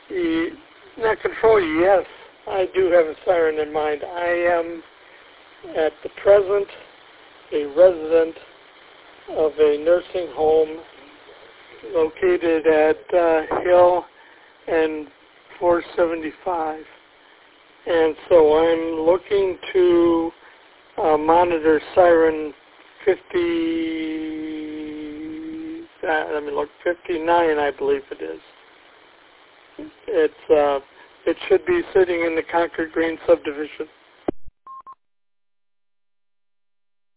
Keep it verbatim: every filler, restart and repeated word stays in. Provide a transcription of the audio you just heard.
The net control, yes, I do have a siren in mind. I am at the present a resident of a nursing home located at uh, Hill and four seventy-five. And so I'm looking to uh, monitor siren fifty, uh, let me look, fifty-nine, I believe it is. It's, uh, it should be sitting in the Concord Green subdivision.